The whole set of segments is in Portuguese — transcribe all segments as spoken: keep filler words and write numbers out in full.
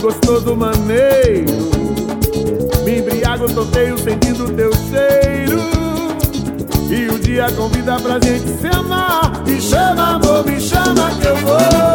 gostoso, maneiro. Me embriago, toteio, sentindo teu cheiro. E o dia convida pra gente se amar. Me chama, amor, me chama que eu vou.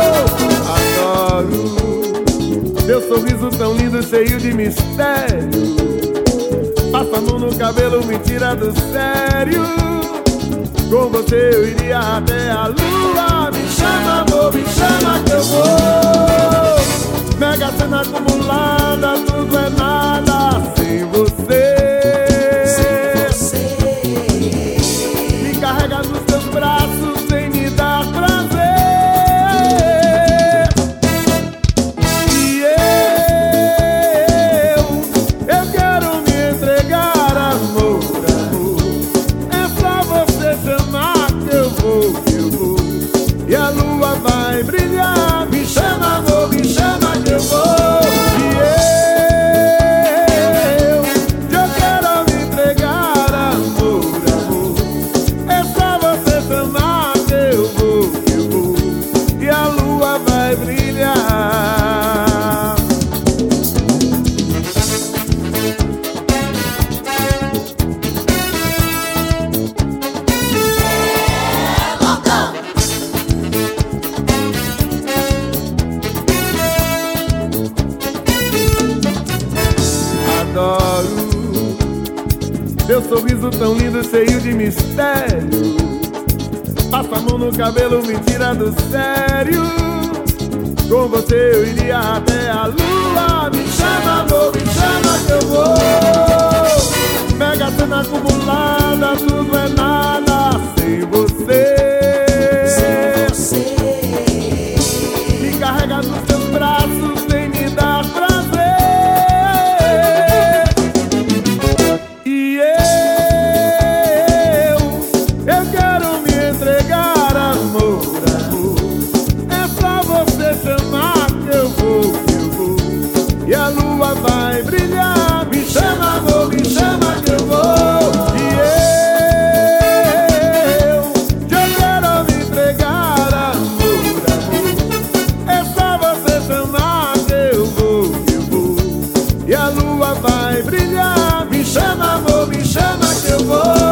Adoro teu sorriso tão lindo, cheio de mistério. Passa a mão no cabelo, me tira do sério. Com você eu iria até a lua. Me chama, amor, me chama que eu vou. Mega cena acumulada, tudo é nada sem você. Sem você. Me carrega nos teus braços sem me dar prazer. E eu, eu quero me entregar, amor, amor. É só você chamar que eu vou, que eu vou. E a lua vai brilhar. Me chama, amor, me chama que eu vou. E eu, eu quero me entregar, amor, amor. É só você chamar que eu vou, que eu vou. E a lua vai brilhar. Adoro teu sorriso tão lindo, cheio de mistério. Passa a mão no cabelo, me tira do sério. Com você eu iria até a lua. Me chama, amor, me chama que eu vou. Mega cena acumulada, tudo é nada sem você. Sem você. Me carrega nos teus braços sem me dar prazer. E eu, eu quero me entregar, amor, amor. É só você chamar que eu vou, que eu vou. E a lua vai brilhar. Me chama, amor, me chama que eu vou. E eu, eu quero me entregar, amor, amor. É só você chamar que eu vou, que eu vou. E a lua vai brilhar. Me chama, amor, me chama que eu vou.